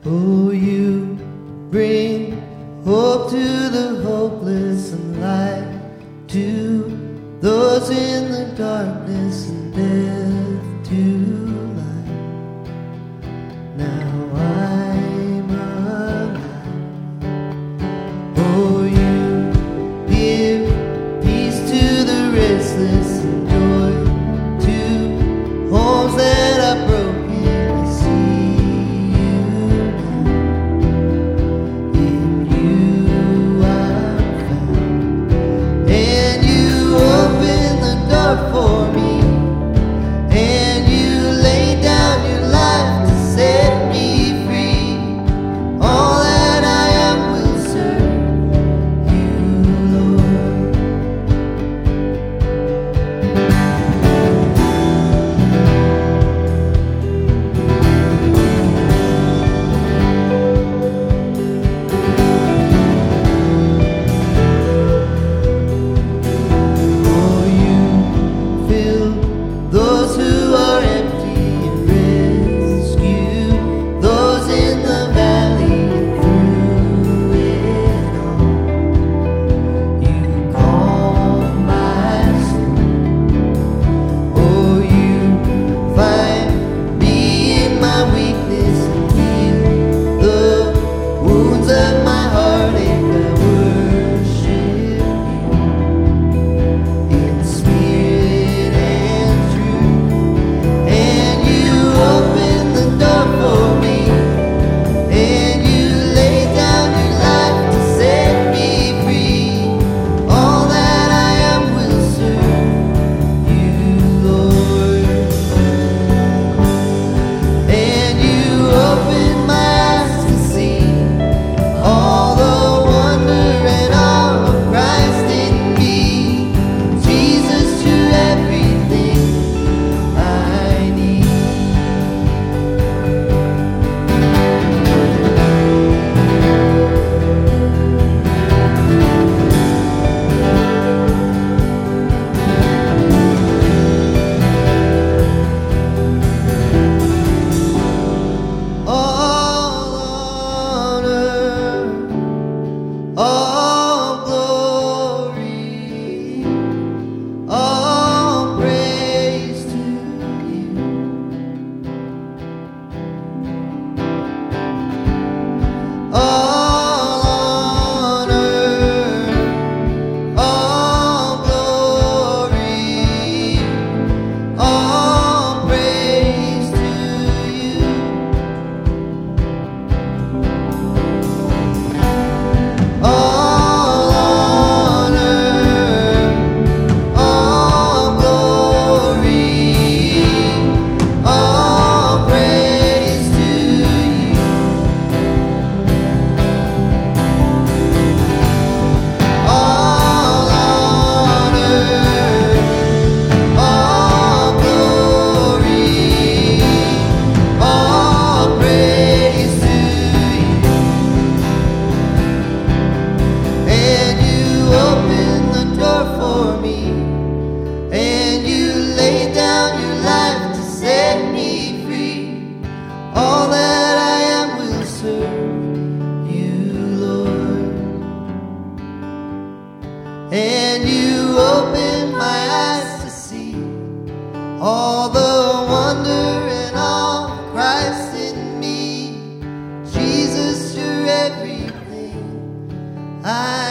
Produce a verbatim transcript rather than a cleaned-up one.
Oh, you bring hope to the hopeless and light to those in the darkness and death to life. Now I'm alive. Oh, you give peace to the restless and joy to homes that are broken. I see you now. In you I'm found, and you open the door for me, and you lay down your life to set me free. All that I am will serve you, Lord. Oh, you fill those who are empty and rescue those in the valley. Through it all, you calm my soul. Oh, you find me in my weakness and heal the wounds of my heartache. I worship you in spirit and truth, and you open the door for me, and you lay down your life to set me free. All that I am will serve you, Lord. And you open my eyes to see all the wonder and all of Christ in me. Jesus, you're everything I need. All honor, all glory, all praise to you. All honor, all glory, all praise to you. All honor, all glory, all praise to you. All honor, all glory, all praise to you. And you open the door for me, and you lay down your life to set me free. All that I am will serve you, Lord. And you open my eyes to see all the wonder and all of Christ in me. Jesus, you're everything I